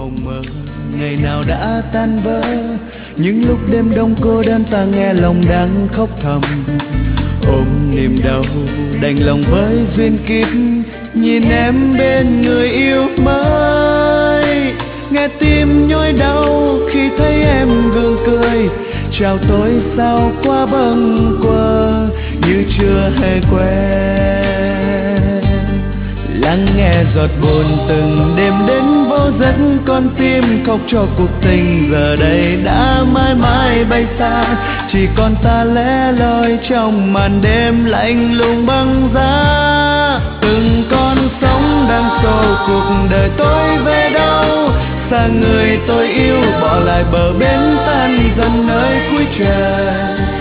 mộng mơ ngày nào đã tan vỡ. Những lúc đêm đông cô đơn ta nghe lòng đang khóc thầm, ôm niềm đau đành lòng với duyên kiếp, nhìn em bên người yêu mới. Nghe tim nhói đau khi thấy em gượng cười, chào tôi sao qua bâng quơ như chưa hề quen. Lắng nghe giọt buồn từng đêm đến vô giấc, con tim khóc cho cuộc tình giờ đây đã mãi mãi bay xa. Chỉ còn ta lẻ loi trong màn đêm lạnh lùng băng giá. Từng con sóng đang xô cuộc đời tôi về đâu, xa người tôi yêu bỏ lại bờ bến tan dần nơi cuối trời.